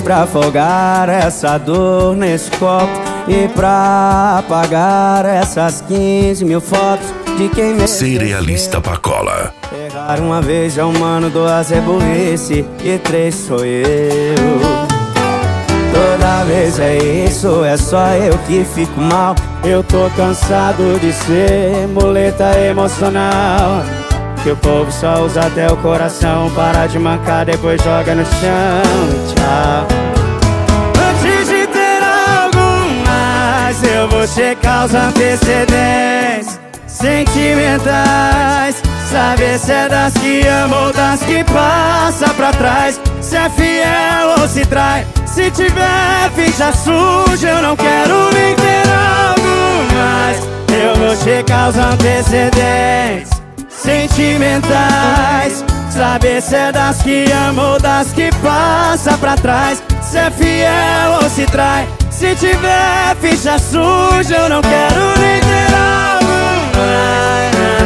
pra afogar essa dor nesse copo e pra apagar essas 15 mil fotos de quem me Cerealista Pacola. Errar uma vez é humano, duas é burrice e três sou eu. Toda vez é isso, é só eu que fico mal. Eu tô cansado de ser muleta emocional, que o povo só usa até o coração. Para de mancar, depois joga no chão. Tchau. Antes de ter algo mais, eu vou checar os antecedentes sentimentais, saber se é das que ama ou das que passa pra trás, se é fiel ou se trai. Se tiver ficha suja, eu não quero nem ter algo mais. Eu vou checar os antecedentes sentimentais, saber se é das que ama ou das que passa pra trás, se é fiel ou se trai. Se tiver ficha suja, eu não quero nem ter algo mais.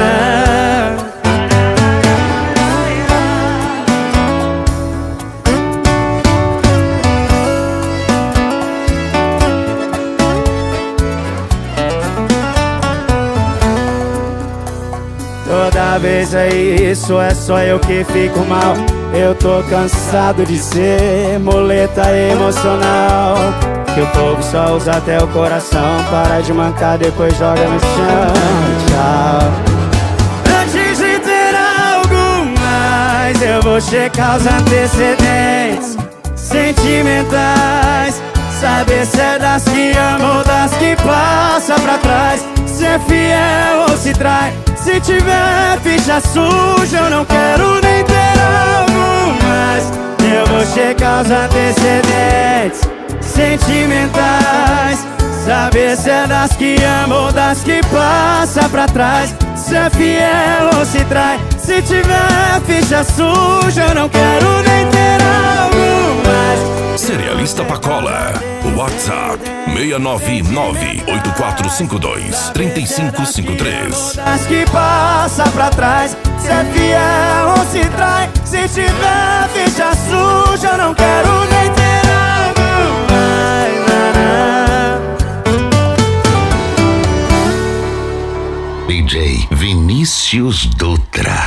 Toda vez é isso, é só eu que fico mal. Eu tô cansado de ser muleta emocional, que o povo só usa até o coração. Para de mancar, depois joga no chão. Tchau. Antes de ter algo mais, eu vou checar os antecedentes sentimentais, saber se é das que ama ou das que passa pra trás, se é fiel ou se trai. Se tiver ficha suja, eu não quero nem ter algo mais. Eu vou checar os antecedentes sentimentais, saber se é das que ama ou das que passa pra trás, se é fiel ou se trai. Se tiver ficha suja, eu não quero nem ter algo mais. Cerealista Pacola. WhatsApp 699-8452-3553. Das que passa pra trás, se é fiel ou se trai. Se tiver ficha suja, eu não quero nem ter algo mais. DJ Vinícius Dutra.